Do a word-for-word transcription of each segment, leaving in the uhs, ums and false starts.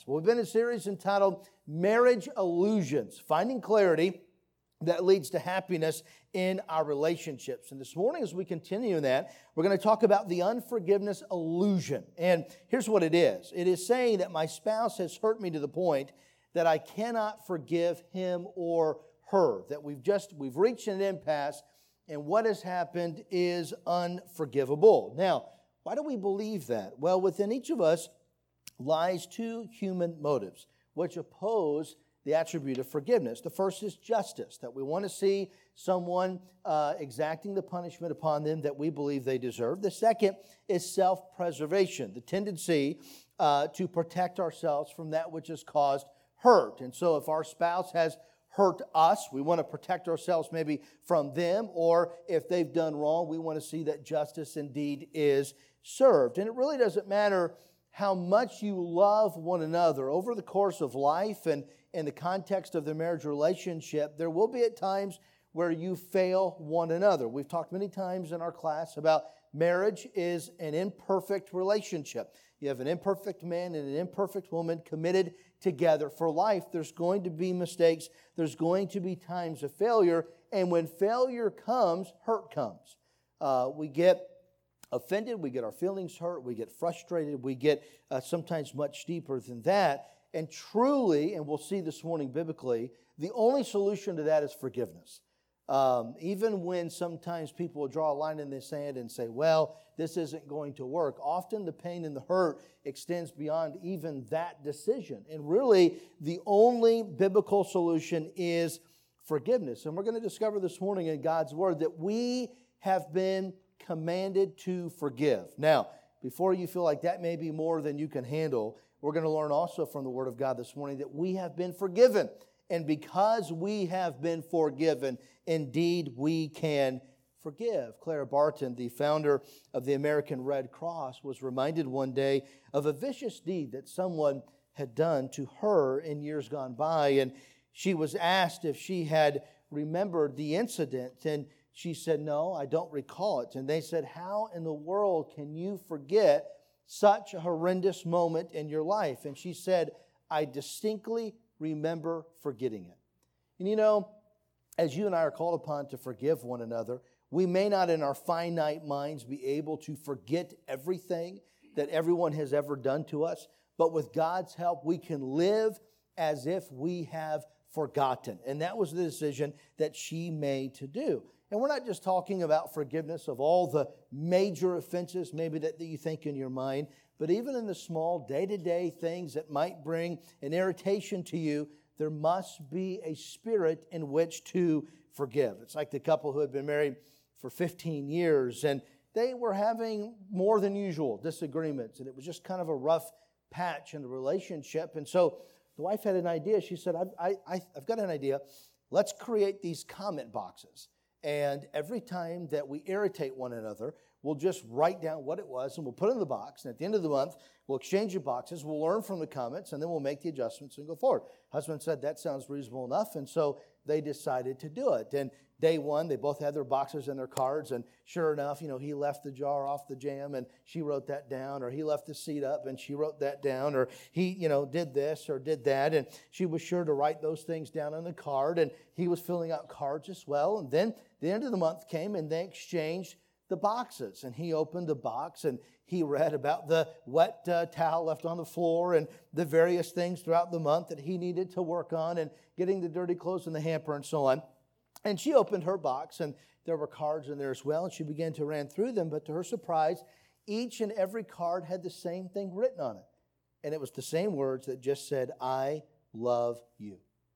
We've been in a series entitled Marriage Illusions, Finding Clarity that Leads to Happiness in Our Relationships. And this morning, as we continue in that, we're going to talk about the unforgiveness illusion. And here's what it is. It is saying that my spouse has hurt me to the point that I cannot forgive him or her, that we've just, we've reached an impasse, and what has happened is unforgivable. Now, why do we believe that? Well, within each of us lies two human motives, which oppose the attribute of forgiveness. The first is justice, that we want to see someone uh, exacting the punishment upon them that we believe they deserve. The second is self-preservation, the tendency uh, to protect ourselves from that which has caused hurt. And so if our spouse has hurt us, we want to protect ourselves maybe from them, or if they've done wrong, we want to see that justice indeed is served. And it really doesn't matter how much you love one another over the course of life and in the context of the marriage relationship, there will be at times where you fail one another. We've talked many times in our class about marriage is an imperfect relationship. You have an imperfect man and an imperfect woman committed together for life. There's going to be mistakes. There's going to be times of failure. And when failure comes, hurt comes. Uh, we get offended, we get our feelings hurt, we get frustrated, we get uh, sometimes much deeper than that. And truly, and we'll see this morning biblically, the only solution to that is forgiveness. Um, even when sometimes people will draw a line in the sand and say, well, this isn't going to work, often the pain and the hurt extends beyond even that decision. And really, the only biblical solution is forgiveness. And we're going to discover this morning in God's Word that we have been commanded to forgive. Now, before you feel like that may be more than you can handle, we're going to learn also from the Word of God this morning that we have been forgiven. And because we have been forgiven, indeed we can forgive. Clara Barton, the founder of the American Red Cross, was reminded one day of a vicious deed that someone had done to her in years gone by. And she was asked if she had remembered the incident, and she said, no, I don't recall it. And they said, how in the world can you forget such a horrendous moment in your life? And she said, I distinctly remember forgetting it. And you know, as you and I are called upon to forgive one another, we may not in our finite minds be able to forget everything that everyone has ever done to us, but with God's help, we can live as if we have forgotten. And that was the decision that she made to do. And we're not just talking about forgiveness of all the major offenses maybe that, that you think in your mind, but even in the small day-to-day things that might bring an irritation to you, there must be a spirit in which to forgive. It's like the couple who had been married for fifteen years, and they were having more than usual disagreements, and it was just kind of a rough patch in the relationship. And so the wife had an idea. She said, I, I, I've got an idea. Let's create these comment boxes. And every time that we irritate one another, we'll just write down what it was and we'll put it in the box. And at the end of the month, we'll exchange the boxes. We'll learn from the comments and then we'll make the adjustments and go forward. Husband said that sounds reasonable enough. And so they decided to do it. And day one, they both had their boxes and their cards. And sure enough, you know, he left the jar off the jam and she wrote that down. Or he left the seat up and she wrote that down. Or he, you know, did this or did that. And she was sure to write those things down on the card. And he was filling out cards as well. And then the end of the month came and they exchanged the boxes. And he opened the box and he read about the wet uh, towel left on the floor and the various things throughout the month that he needed to work on and getting the dirty clothes in the hamper and so on. And she opened her box and there were cards in there as well. And she began to run through them. But to her surprise, each and every card had the same thing written on it. And it was the same words that just said, I love you.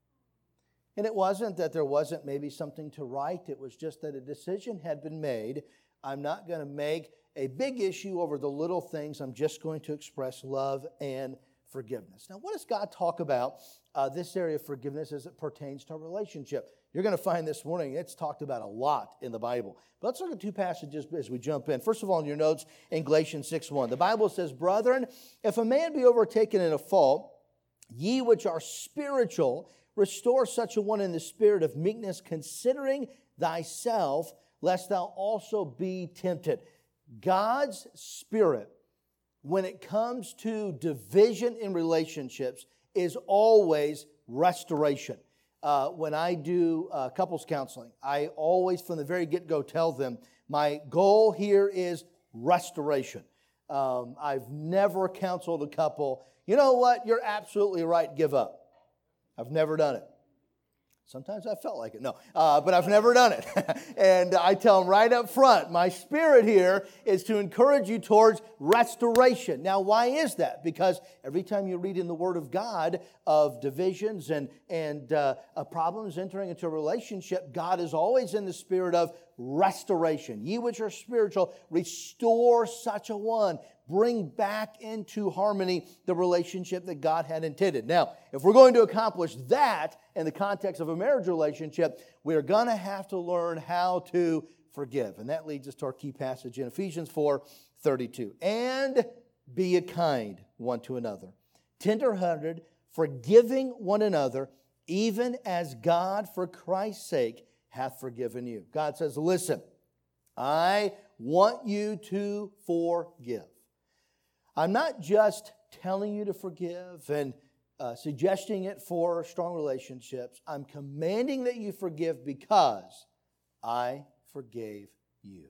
And it wasn't that there wasn't maybe something to write. It was just that a decision had been made. I'm not going to make a big issue over the little things. I'm just going to express love and forgiveness. Now, what does God talk about uh, this area of forgiveness as it pertains to our relationship? You're going to find this morning it's talked about a lot in the Bible. But let's look at two passages as we jump in. First of all, in your notes, in Galatians six one, the Bible says, Brethren, if a man be overtaken in a fault, ye which are spiritual, restore such a one in the spirit of meekness, considering thyself, lest thou also be tempted. God's Spirit when it comes to division in relationships is always restoration. Uh, when I do uh, couples counseling, I always from the very get-go tell them, my goal here is restoration. Um, I've never counseled a couple, you know what, you're absolutely right, give up. I've never done it. Sometimes I felt like it. No, uh, but I've never done it. And I tell them right up front, my spirit here is to encourage you towards restoration. Now, why is that? Because every time you read in the Word of God of divisions and, and uh, uh, problems entering into a relationship, God is always in the spirit of restoration. Ye which are spiritual, restore such a one. Bring back into harmony the relationship that God had intended. Now, if we're going to accomplish that in the context of a marriage relationship, we're going to have to learn how to forgive. And that leads us to our key passage in Ephesians four thirty-two. And be ye kind one to another, tender-hearted, forgiving one another, even as God for Christ's sake hath forgiven you. God says, listen, I want you to forgive. I'm not just telling you to forgive and uh, suggesting it for strong relationships. I'm commanding that you forgive because I forgave you.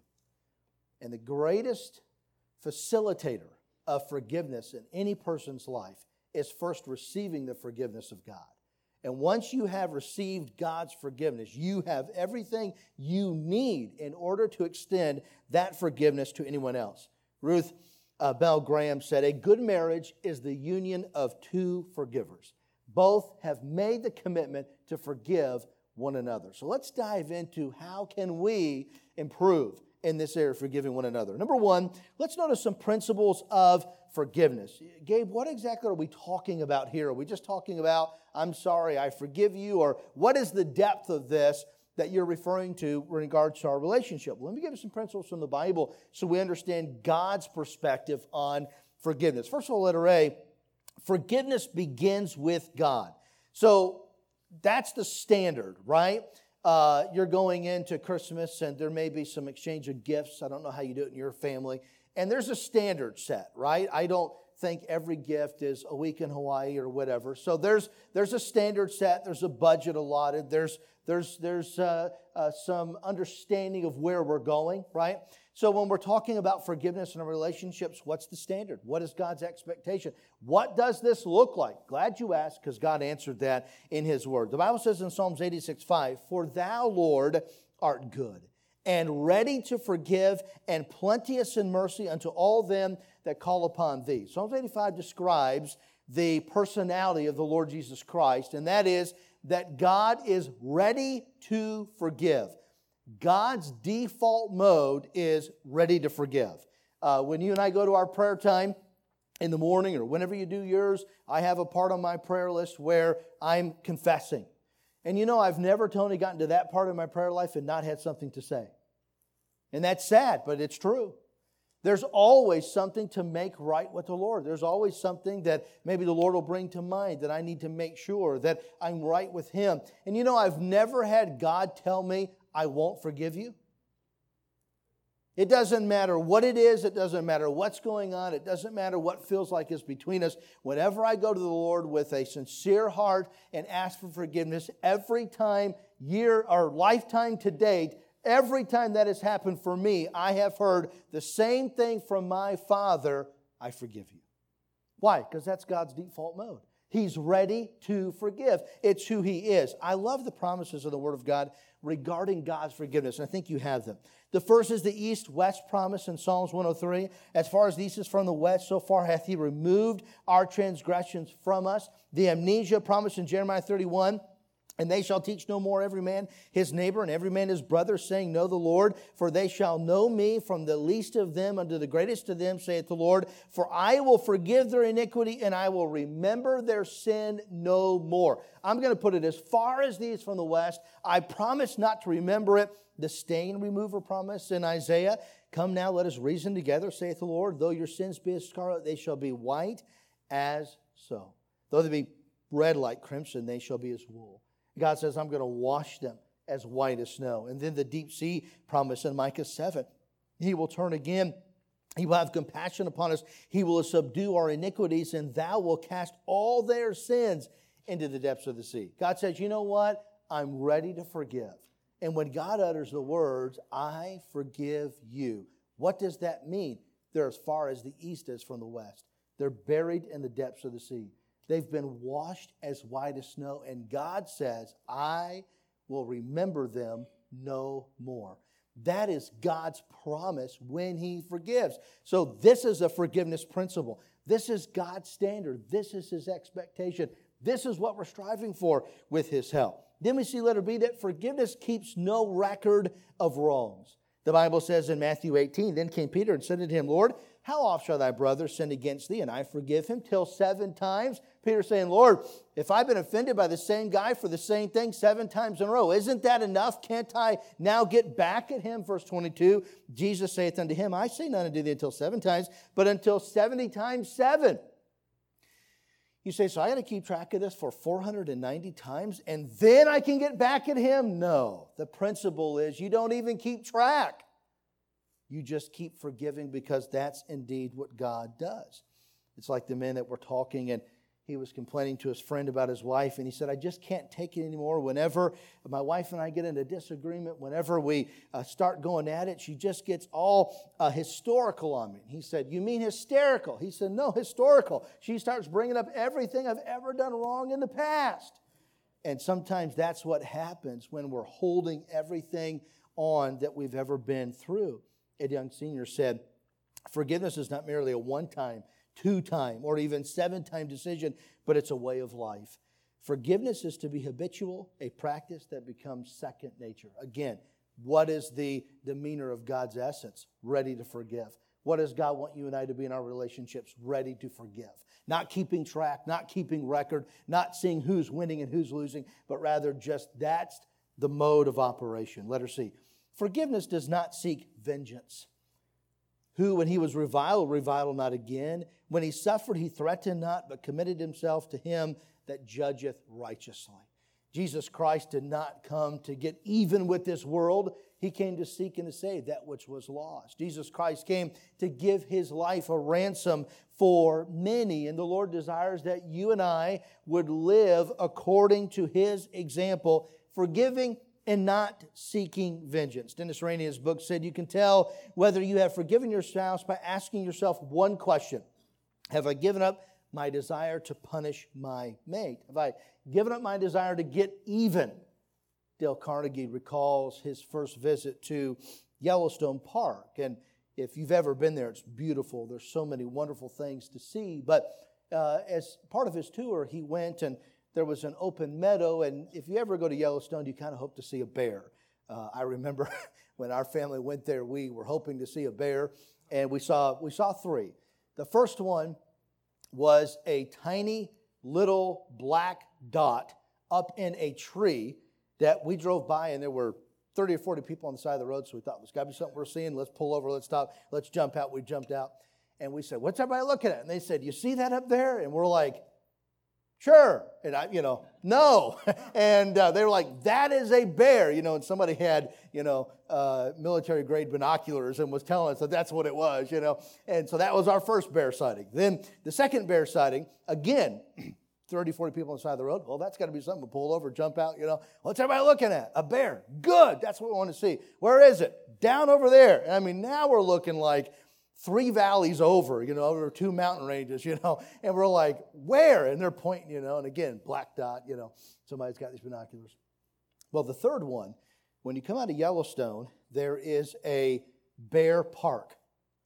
And the greatest facilitator of forgiveness in any person's life is first receiving the forgiveness of God. And once you have received God's forgiveness, you have everything you need in order to extend that forgiveness to anyone else. Ruth Uh, Bell Graham said, a good marriage is the union of two forgivers. Both have made the commitment to forgive one another. So let's dive into how can we improve in this area of forgiving one another. Number one, let's notice some principles of forgiveness. Gabe, what exactly are we talking about here? Are we just talking about, I'm sorry, I forgive you? Or what is the depth of this that you're referring to in regards to our relationship? Let me give you some principles from the Bible so we understand God's perspective on forgiveness. First of all, letter A, forgiveness begins with God. So that's the standard, right? Uh, you're going into Christmas and there may be some exchange of gifts. I don't know how you do it in your family. And there's a standard set, right? I don't think every gift is a week in Hawaii or whatever. So there's there's a standard set. There's a budget allotted. There's There's, there's uh, uh, some understanding of where we're going, right? So when we're talking about forgiveness in our relationships, what's the standard? What is God's expectation? What does this look like? Glad you asked, because God answered that in His Word. The Bible says in Psalms eighty-six five, for thou, Lord, art good, and ready to forgive, and plenteous in mercy unto all them that call upon thee. Psalms eighty-five describes the personality of the Lord Jesus Christ, and that is that God is ready to forgive. God's default mode is ready to forgive. Uh, when you and I go to our prayer time in the morning or whenever you do yours, I have a part on my prayer list where I'm confessing. And you know, I've never totally gotten to that part of my prayer life and not had something to say. And that's sad, but it's true. There's always something to make right with the Lord. There's always something that maybe the Lord will bring to mind that I need to make sure that I'm right with Him. And you know, I've never had God tell me, I won't forgive you. It doesn't matter what it is. It doesn't matter what's going on. It doesn't matter what feels like is between us. Whenever I go to the Lord with a sincere heart and ask for forgiveness, every time, year or lifetime to date, every time that has happened for me, I have heard the same thing from my Father, I forgive you. Why? Because that's God's default mode. He's ready to forgive. It's who He is. I love the promises of the Word of God regarding God's forgiveness, and I think you have them. The first is the east-west promise in Psalms one oh three. As far as the east is from the west, so far hath He removed our transgressions from us. The amnesia promise in Jeremiah thirty-one. And they shall teach no more every man his neighbor and every man his brother, saying, Know the Lord, for they shall know me from the least of them unto the greatest of them, saith the Lord. For I will forgive their iniquity, and I will remember their sin no more. I'm going to put it as far as the east from the west. I promise not to remember it. The stain remover promise in Isaiah. Come now, let us reason together, saith the Lord. Though your sins be as scarlet, they shall be white as snow. Though they be red like crimson, they shall be as wool. God says, I'm going to wash them as white as snow. And then the deep sea promise in Micah seven. He will turn again He will have compassion upon us. He will subdue our iniquities, and thou will cast all their sins into the depths of the sea. God says, you know what? I'm ready to forgive. And when God utters the words, I forgive you, what does that mean? They're as far as the east is from the west. They're buried in the depths of the sea. They've been washed as white as snow. And God says, I will remember them no more. That is God's promise when He forgives. So this is a forgiveness principle. This is God's standard. This is His expectation. This is what we're striving for with His help. Then we see letter B that forgiveness keeps no record of wrongs. The Bible says in Matthew eighteen, then came Peter and said unto him, Lord, how oft shall thy brother sin against thee, and I forgive him? Till seven times? Peter saying, Lord, if I've been offended by the same guy for the same thing seven times in a row, isn't that enough? Can't I now get back at him? Verse twenty-two, Jesus saith unto him, I say none unto thee until seven times, but until seventy times seven. You say, so I got to keep track of this for four hundred ninety times, and then I can get back at him? No. The principle is you don't even keep track. You just keep forgiving because that's indeed what God does. It's like the man that we're talking, and he was complaining to his friend about his wife, and he said, I just can't take it anymore. Whenever my wife and I get into disagreement, whenever we uh, start going at it, she just gets all uh, historical on me. He said, you mean hysterical? He said, no, historical. She starts bringing up everything I've ever done wrong in the past. And sometimes that's what happens when we're holding everything on that we've ever been through. Ed Young Senior said, forgiveness is not merely a one-time, two-time, or even seven-time decision, but it's a way of life. Forgiveness is to be habitual, a practice that becomes second nature. Again, what is the demeanor of God's essence? Ready to forgive. What does God want you and I to be in our relationships? Ready to forgive. Not keeping track, not keeping record, not seeing who's winning and who's losing, but rather just that's the mode of operation. Letter C. Forgiveness does not seek vengeance. Who, when he was reviled, reviled not again. When he suffered, he threatened not, but committed himself to him that judgeth righteously. Jesus Christ did not come to get even with this world. He came to seek and to save that which was lost. Jesus Christ came to give His life a ransom for many. And the Lord desires that you and I would live according to His example, forgiving and not seeking vengeance. Dennis Rainey in his book said you can tell whether you have forgiven your spouse by asking yourself one question. Have I given up my desire to punish my mate? Have I given up my desire to get even? Dale Carnegie recalls his first visit to Yellowstone Park. And if you've ever been there, it's beautiful. There's so many wonderful things to see. But uh, as part of his tour, he went and there was an open meadow, and if you ever go to Yellowstone, you kind of hope to see a bear. Uh, I remember when our family went there, we were hoping to see a bear, and we saw we saw three. The first one was a tiny little black dot up in a tree that we drove by, and there were thirty or forty people on the side of the road, so we thought, there's got to be something we're seeing. Let's pull over, let's stop, let's jump out. We jumped out, and we said, what's everybody looking at? And they said, you see that up there? And we're like, sure. And I, you know, no. And uh, they were like, that is a bear, you know, and somebody had, you know, uh, military grade binoculars and was telling us that that's what it was, you know. And so that was our first bear sighting. Then the second bear sighting, again, thirty, forty people on the side of the road. Well, that's got to be something. We'll pull over, jump out, you know. What's everybody looking at? A bear. Good. That's what we want to see. Where is it? Down over there. And I mean, now we're looking like three valleys over, you know, over two mountain ranges, you know, and we're like, where? And they're pointing, you know, and again, black dot, you know, somebody's got these binoculars. Well, the third one, when you come out of Yellowstone, there is a bear park.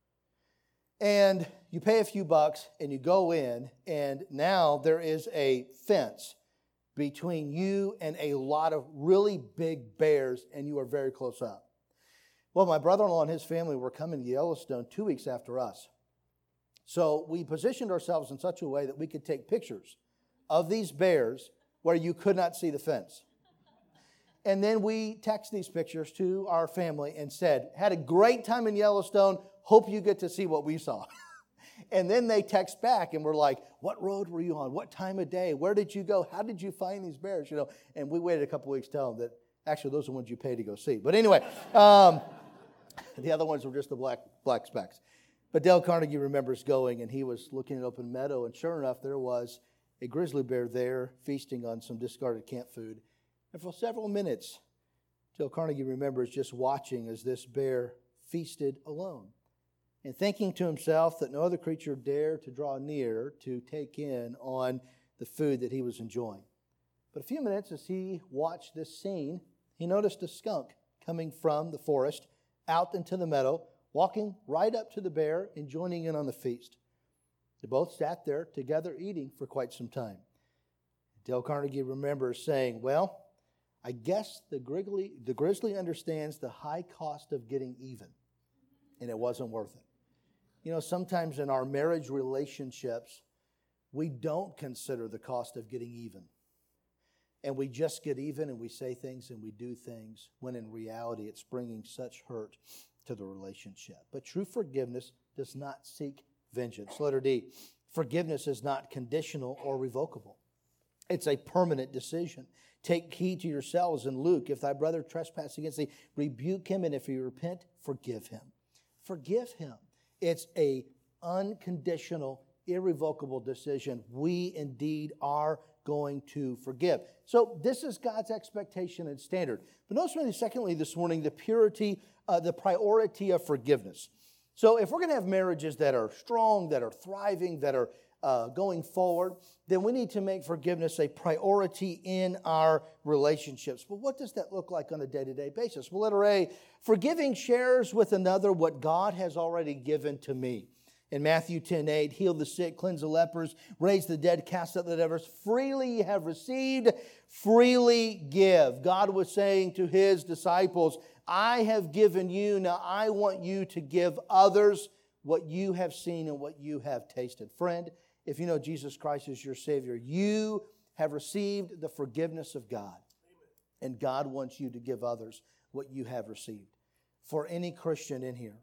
And you pay a few bucks and you go in, and now there is a fence between you and a lot of really big bears, and you are very close up. Well, my brother-in-law and his family were coming to Yellowstone two weeks after us. So we positioned ourselves in such a way that we could take pictures of these bears where you could not see the fence. And then we text these pictures to our family and said, had a great time in Yellowstone, hope you get to see what we saw. And then they text back and we're like, what road were you on? What time of day? Where did you go? How did you find these bears? You know, and we waited a couple weeks to tell them that actually those are the ones you pay to go see. But anyway, um, the other ones were just the black black specks. But Dale Carnegie remembers going, and he was looking at open meadow, and sure enough, there was a grizzly bear there feasting on some discarded camp food. And for several minutes, Dale Carnegie remembers just watching as this bear feasted alone and thinking to himself that no other creature dared to draw near to take in on the food that he was enjoying. But a few minutes as he watched this scene, he noticed a skunk coming from the forest out into the meadow, walking right up to the bear and joining in on the feast. They both sat there together eating for quite some time. Dale Carnegie remembers saying, well, I guess the grizzly, the grizzly understands the high cost of getting even, and it wasn't worth it. You know, sometimes in our marriage relationships, we don't consider the cost of getting even. And we just get even and we say things and we do things when in reality it's bringing such hurt to the relationship. But true forgiveness does not seek vengeance. Letter D, forgiveness is not conditional or revocable. It's a permanent decision. Take heed to yourselves in Luke. If thy brother trespass against thee, rebuke him, and if he repent, forgive him. Forgive him. It's a unconditional, irrevocable decision. We indeed are going to forgive. So this is God's expectation and standard. But notice with me, secondly, this morning, the purity, uh, the priority of forgiveness. So if we're going to have marriages that are strong, that are thriving, that are uh, going forward, then we need to make forgiveness a priority in our relationships. But what does that look like on a day-to-day basis? Well, letter A, forgiving shares with another what God has already given to me. In Matthew ten eight, heal the sick, cleanse the lepers, raise the dead, cast out the devils. Freely you have received, freely give. God was saying to His disciples, I have given you, now I want you to give others what you have seen and what you have tasted. Friend, if you know Jesus Christ is your Savior, you have received the forgiveness of God. And God wants you to give others what you have received. For any Christian in here,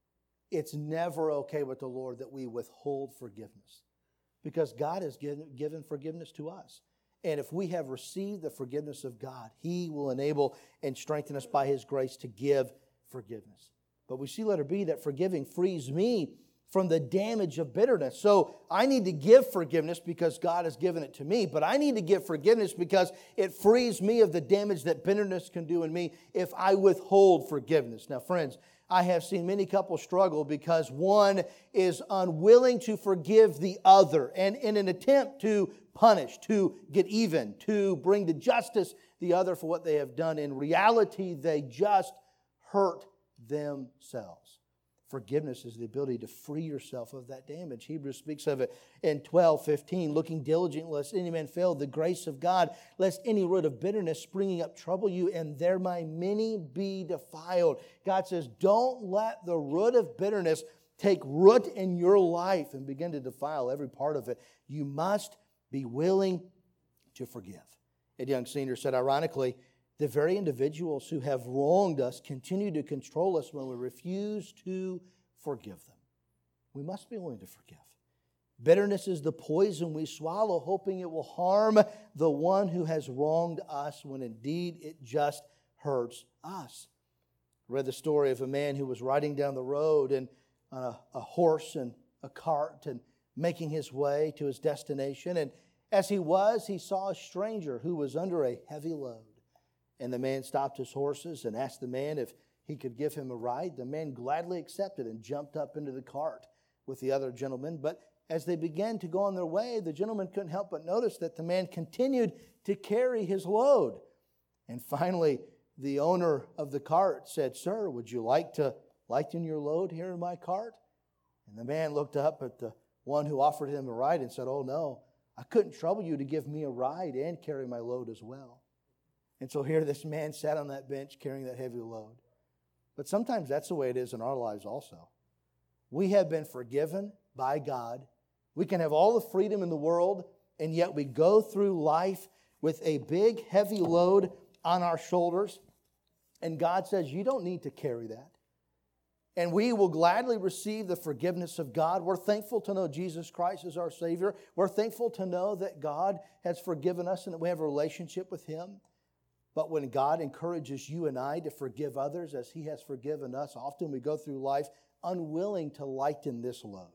it's never okay with the Lord that we withhold forgiveness, because God has given, given forgiveness to us. And if we have received the forgiveness of God, He will enable and strengthen us by His grace to give forgiveness. But we see letter B that forgiving frees me from the damage of bitterness. So I need to give forgiveness because God has given it to me, but I need to give forgiveness because it frees me of the damage that bitterness can do in me if I withhold forgiveness. Now, friends, I have seen many couples struggle because one is unwilling to forgive the other, and in an attempt to punish, to get even, to bring to justice the other for what they have done. In reality, they just hurt themselves. Forgiveness is the ability to free yourself of that damage. Hebrews speaks of it in twelve fifteen, looking diligently lest any man fail the grace of God, lest any root of bitterness springing up trouble you, and thereby many be defiled. God says, don't let the root of bitterness take root in your life and begin to defile every part of it. You must be willing to forgive. Ed Young Senior said, ironically, the very individuals who have wronged us continue to control us when we refuse to forgive them. We must be willing to forgive. Bitterness is the poison we swallow, hoping it will harm the one who has wronged us, when indeed it just hurts us. I read the story of a man who was riding down the road and on a, a horse and a cart and making his way to his destination. And as he was, he saw a stranger who was under a heavy load. And the man stopped his horses and asked the man if he could give him a ride. The man gladly accepted and jumped up into the cart with the other gentleman. But as they began to go on their way, the gentleman couldn't help but notice that the man continued to carry his load. And finally, the owner of the cart said, "Sir, would you like to lighten your load here in my cart?" And the man looked up at the one who offered him a ride and said, "Oh no, I couldn't trouble you to give me a ride and carry my load as well." And so here this man sat on that bench carrying that heavy load. But sometimes that's the way it is in our lives also. We have been forgiven by God. We can have all the freedom in the world, and yet we go through life with a big, heavy load on our shoulders. And God says, you don't need to carry that. And we will gladly receive the forgiveness of God. We're thankful to know Jesus Christ is our Savior. We're thankful to know that God has forgiven us and that we have a relationship with Him. But when God encourages you and I to forgive others as He has forgiven us, often we go through life unwilling to lighten this load.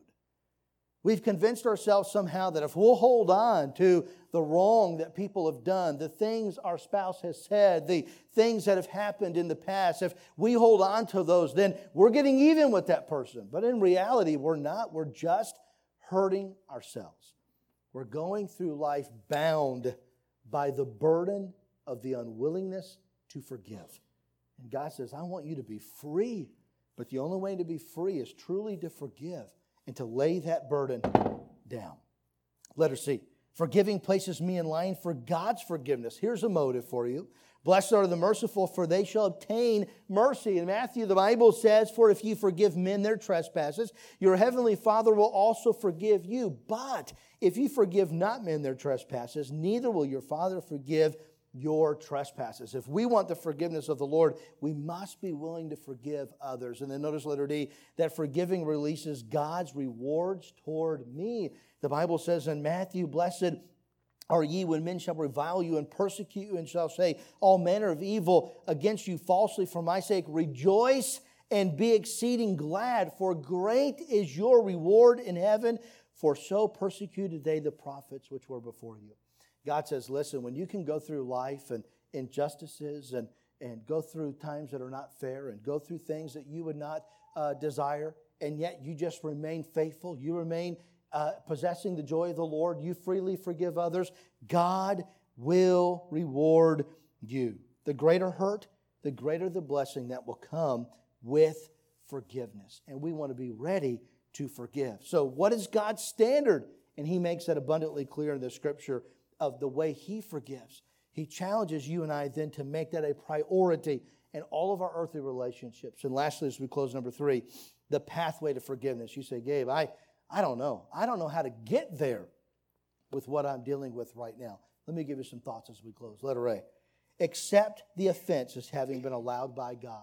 We've convinced ourselves somehow that if we'll hold on to the wrong that people have done, the things our spouse has said, the things that have happened in the past, if we hold on to those, then we're getting even with that person. But in reality, we're not. We're just hurting ourselves. We're going through life bound by the burden of the unwillingness to forgive. And God says, I want you to be free. But the only way to be free is truly to forgive and to lay that burden down. Letter C. Forgiving places me in line for God's forgiveness. Here's a motive for you. Blessed are the merciful, for they shall obtain mercy. In Matthew, the Bible says, for if you forgive men their trespasses, your heavenly Father will also forgive you. But if you forgive not men their trespasses, neither will your Father forgive your trespasses. If we want the forgiveness of the Lord, we must be willing to forgive others. And then notice letter D, that forgiving releases God's rewards toward me. The Bible says in Matthew, blessed are ye when men shall revile you and persecute you and shall say all manner of evil against you falsely for my sake. Rejoice and be exceeding glad, for great is your reward in heaven, for so persecuted they the prophets which were before you. God says, listen, when you can go through life and injustices and, and go through times that are not fair and go through things that you would not uh, desire, and yet you just remain faithful, you remain uh, possessing the joy of the Lord, you freely forgive others, God will reward you. The greater hurt, the greater the blessing that will come with forgiveness. And we want to be ready to forgive. So what is God's standard? And He makes that abundantly clear in the Scripture of the way He forgives. He challenges you and I then to make that a priority in all of our earthly relationships. And lastly, as we close, number three, the pathway to forgiveness. You say, Gabe, I, I don't know. I don't know how to get there with what I'm dealing with right now. Let me give you some thoughts as we close. Letter A, accept the offense as having been allowed by God.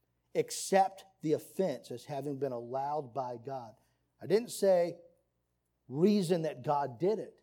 Accept the offense as having been allowed by God. I didn't say reason that God did it.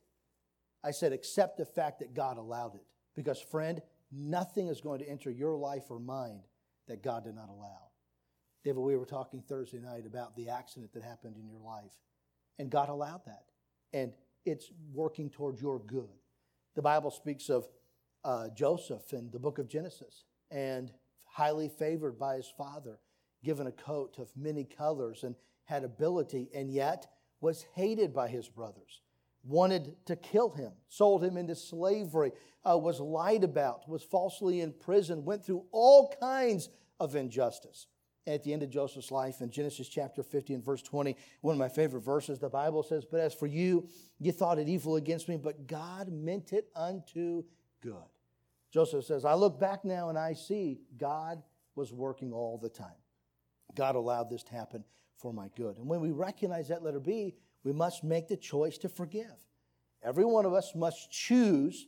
I said, accept the fact that God allowed it. Because, friend, nothing is going to enter your life or mind that God did not allow. David, we were talking Thursday night about the accident that happened in your life. And God allowed that. And it's working towards your good. The Bible speaks of uh, Joseph in the book of Genesis. And highly favored by his father, given a coat of many colors and had ability, and yet was hated by his brothers. Wanted to kill him, sold him into slavery, uh, was lied about, was falsely imprisoned, went through all kinds of injustice. And at the end of Joseph's life, in Genesis chapter fifty and verse twenty, one of my favorite verses, the Bible says, but as for you, you thought it evil against me, but God meant it unto good. Joseph says, I look back now and I see God was working all the time. God allowed this to happen for my good. And when we recognize that, letter B, we must make the choice to forgive. Every one of us must choose,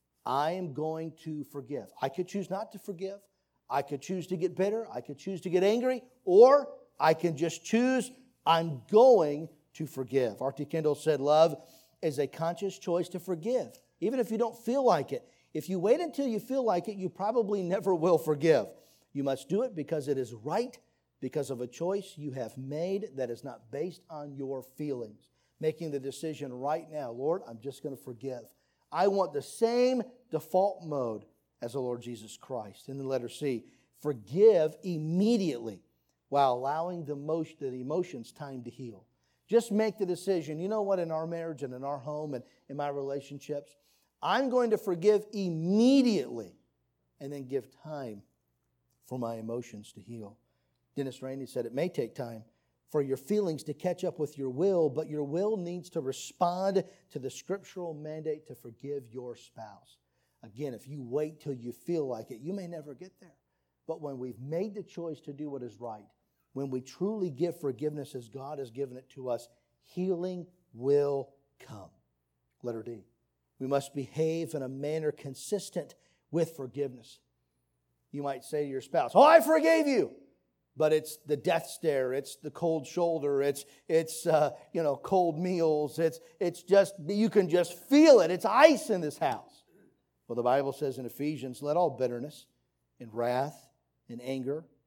I am going to forgive. I could choose not to forgive. I could choose to get bitter. I could choose to get angry. Or I can just choose, I'm going to forgive. R T Kendall said, love is a conscious choice to forgive, even if you don't feel like it. If you wait until you feel like it, you probably never will forgive. You must do it because it is right, because of a choice you have made that is not based on your feelings. Making the decision right now, Lord, I'm just going to forgive. I want the same default mode as the Lord Jesus Christ. In the letter C, forgive immediately while allowing the, emotion, the emotions time to heal. Just make the decision, you know what, in our marriage and in our home and in my relationships, I'm going to forgive immediately and then give time for my emotions to heal. Dennis Rainey said, it may take time for your feelings to catch up with your will, but your will needs to respond to the scriptural mandate to forgive your spouse. Again, if you wait till you feel like it, you may never get there. But when we've made the choice to do what is right, when we truly give forgiveness as God has given it to us, healing will come. Letter D, we must behave in a manner consistent with forgiveness. You might say to your spouse, oh, I forgave you. But it's the death stare, it's the cold shoulder, it's it's uh, you know cold meals, it's it's just you can just feel it. It's ice in this house. Well, the Bible says in Ephesians, let all bitterness and wrath and anger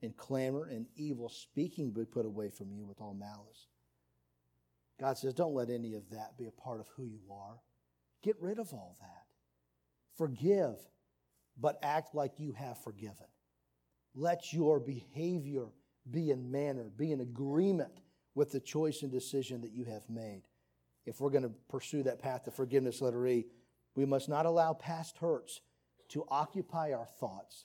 and clamor and evil speaking be put away from you with all malice. God says, don't let any of that be a part of who you are. Get rid of all that. Forgive, but act like you have forgiven. Let your behavior be in manner, be in agreement with the choice and decision that you have made. If we're going to pursue that path of forgiveness, letter E, we must not allow past hurts to occupy our thoughts.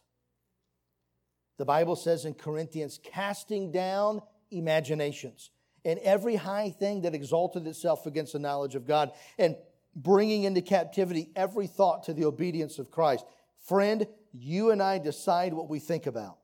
The Bible says in Corinthians, casting down imaginations and every high thing that exalted itself against the knowledge of God, and bringing into captivity every thought to the obedience of Christ. Friend, you and I decide what we think about.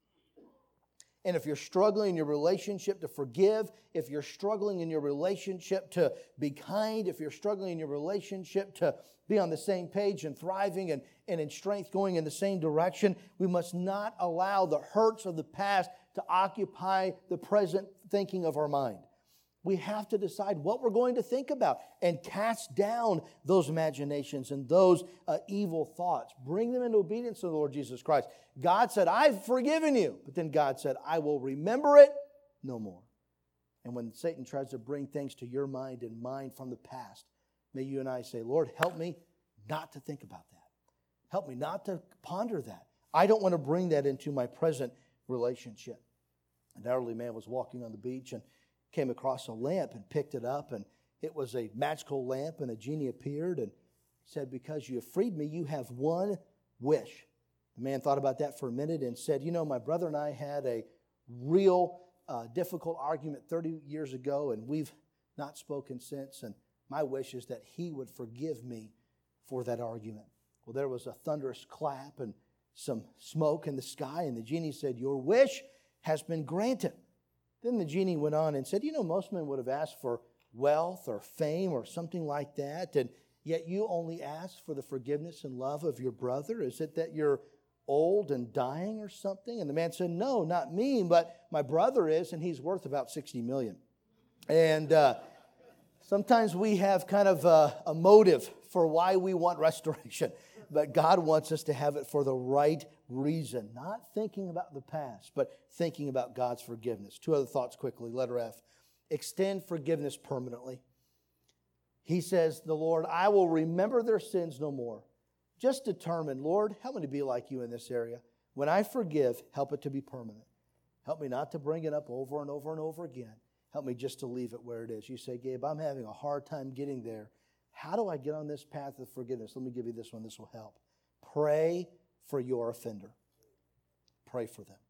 And if you're struggling in your relationship to forgive, if you're struggling in your relationship to be kind, if you're struggling in your relationship to be on the same page and thriving and, and in strength going in the same direction, we must not allow the hurts of the past to occupy the present thinking of our mind. We have to decide what we're going to think about and cast down those imaginations and those uh, evil thoughts. Bring them into obedience to the Lord Jesus Christ. God said, I've forgiven you. But then God said, I will remember it no more. And when Satan tries to bring things to your mind and mind from the past, may you and I say, Lord, help me not to think about that. Help me not to ponder that. I don't want to bring that into my present relationship. An elderly man was walking on the beach and came across a lamp and picked it up, and it was a magical lamp, and a genie appeared and said, because you have freed me, you have one wish. The man thought about that for a minute and said, you know, my brother and I had a real uh, difficult argument thirty years ago, and we've not spoken since, and my wish is that he would forgive me for that argument. Well, there was a thunderous clap and some smoke in the sky, and the genie said, your wish has been granted. Then the genie went on and said, you know, most men would have asked for wealth or fame or something like that, and yet you only ask for the forgiveness and love of your brother. Is it that you're old and dying or something? And the man said, no, not me, but my brother is, and he's worth about sixty million. And uh, sometimes we have kind of a, a motive for why we want restoration, but God wants us to have it for the right reason, not thinking about the past, but thinking about God's forgiveness. Two other thoughts quickly. Letter F, extend forgiveness permanently. He says, the Lord, I will remember their sins no more. Just determine, Lord, help me to be like you in this area. When I forgive, help it to be permanent. Help me not to bring it up over and over and over again. Help me just to leave it where it is. You say, Gabe, I'm having a hard time getting there. How do I get on this path of forgiveness? Let me give you this one. This will help. Pray for your offender. Pray for them.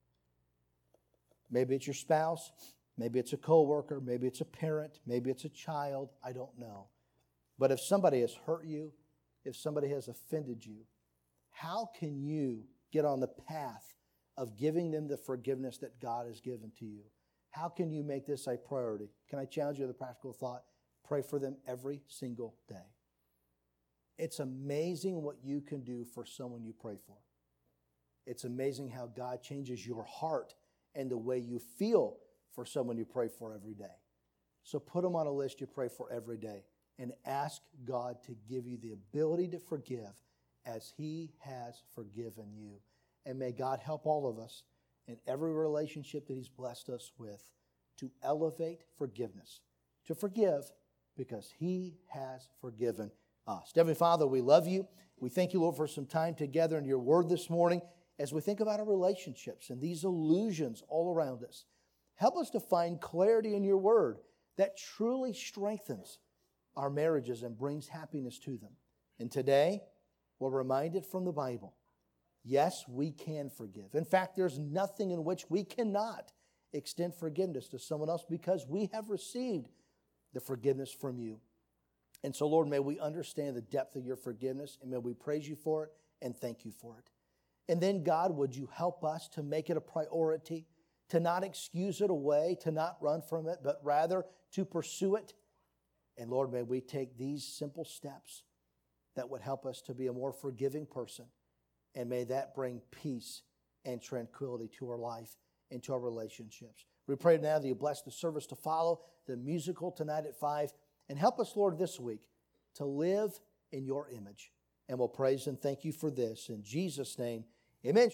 Maybe it's your spouse. Maybe it's a coworker. Maybe it's a parent. Maybe it's a child. I don't know. But if somebody has hurt you, if somebody has offended you, how can you get on the path of giving them the forgiveness that God has given to you? How can you make this a priority? Can I challenge you with a practical thought? Pray for them every single day. It's amazing what you can do for someone you pray for. It's amazing how God changes your heart and the way you feel for someone you pray for every day. So put them on a list you pray for every day and ask God to give you the ability to forgive as He has forgiven you. And may God help all of us in every relationship that He's blessed us with to elevate forgiveness, to forgive because He has forgiven us. Heavenly Father, we love you. We thank you, Lord, for some time together in your word this morning as we think about our relationships and these illusions all around us. Help us to find clarity in your word that truly strengthens our marriages and brings happiness to them. And today, we're reminded from the Bible, yes, we can forgive. In fact, there's nothing in which we cannot extend forgiveness to someone else because we have received the forgiveness from you. And so, Lord, may we understand the depth of your forgiveness, and may we praise you for it and thank you for it. And then, God, would you help us to make it a priority, to not excuse it away, to not run from it, but rather to pursue it. And Lord, may we take these simple steps that would help us to be a more forgiving person. And may that bring peace and tranquility to our life and to our relationships. We pray now that you bless the service to follow, the musical tonight at five. And help us, Lord, this week to live in your image. And we'll praise and thank you for this. In Jesus' name, amen.